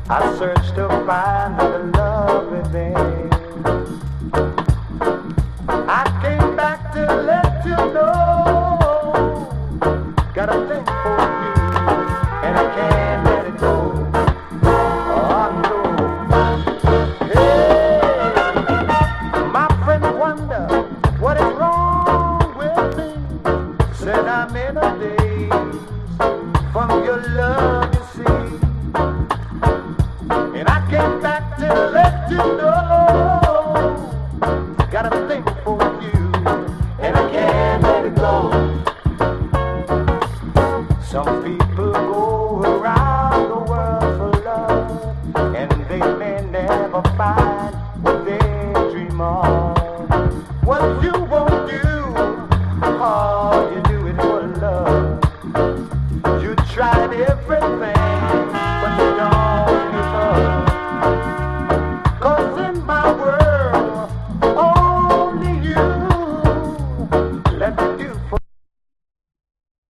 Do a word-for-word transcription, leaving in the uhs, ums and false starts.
I searched to find the love within. I came back to let you know. Got a thing for you, and I can't let it go. Oh no. Hey, my friend wonder what is wrong with me. Said I'm in a daze from your love, you see. And I came back to let you know. Got a thing for you, and I can't let it go. Some people go around the world for love, and they may never find what they dream of. What you won't do, oh, you do it for love. You tried everything.